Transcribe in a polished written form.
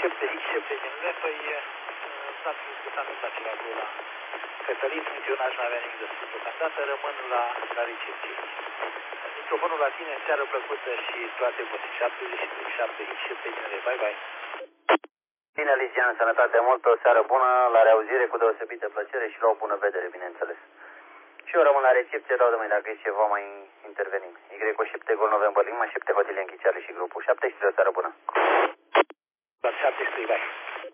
7 păi s-a discutat mesajele acolo la Cătălin, funcționaj nu avea nimic de spus deocamdată, rămân la recepție. Microfonul la tine, seară plăcută și toate bune. 7 minute, bye bye. Bine, Lizian, sănătate mult, o seară bună, la reauzire cu deosebită plăcere și la o bună vedere, bineînțeles. Și eu rămân la recepție, dau de mâine dacă e ceva mai intervenim. Y cu 7 Gol November Lima, 7 Hotel Yankee Charlie și grupul 73, o seară bună. La 73, bye.